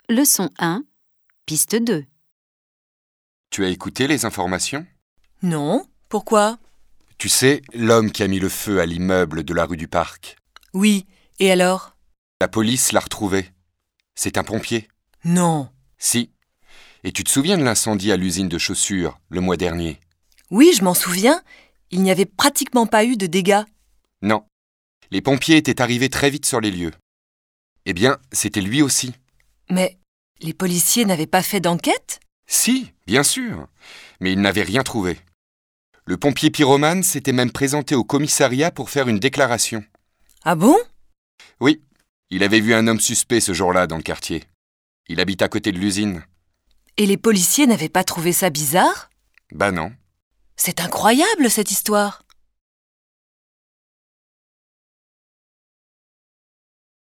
Leçon 1, piste 2. Tu as écouté les informations ? Non, pourquoi ? Tu sais, l'homme qui a mis le feu à l'immeuble de la rue du Parc. Oui, et alors ? La police l'a retrouvé. C'est un pompier. Non. Si. Et tu te souviens de l'incendie à l'usine de chaussures, le mois dernier ? Oui, je m'en souviens. Il n'y avait pratiquement pas eu de dégâts. Non. Les pompiers étaient arrivés très vite sur les lieux. Eh bien, c'était lui aussi. Mais les policiers n'avaient pas fait d'enquête ? Si, bien sûr. Mais ils n'avaient rien trouvé. Le pompier pyromane s'était même présenté au commissariat pour faire une déclaration. Ah bon ? Oui, il avait vu un homme suspect ce jour-là dans le quartier. Il habite à côté de l'usine. Et les policiers n'avaient pas trouvé ça bizarre ? Bah non. C'est incroyable cette histoire.